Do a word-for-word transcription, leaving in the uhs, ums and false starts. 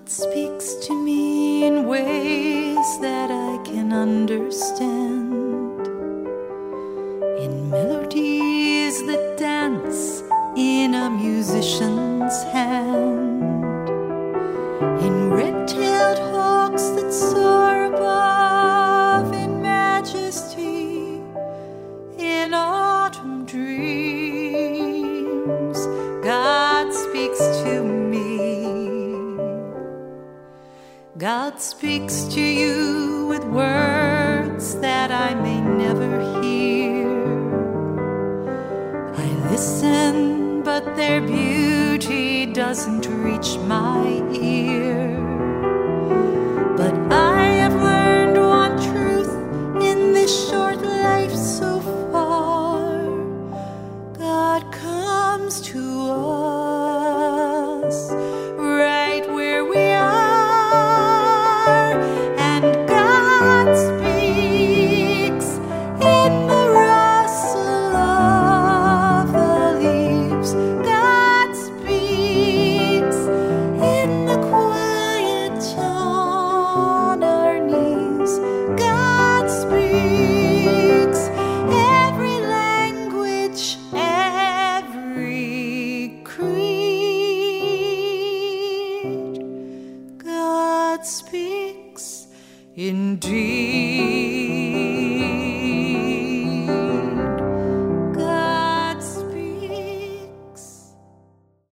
God speaks to me in ways that I can understand, in melodies that dance in a musician's hand, in red-tailed hawks that soar above in majesty, in autumn dreams. God speaks to me. God speaks to you with words that I may never hear. I listen, but their beauty doesn't reach my ear. But I have learned one truth in this short life so far: God comes to us right where we are, and God speaks in the rustle of the leaves. God speaks in the quiet on our knees. God speaks every language, every creed. God speaks indeed.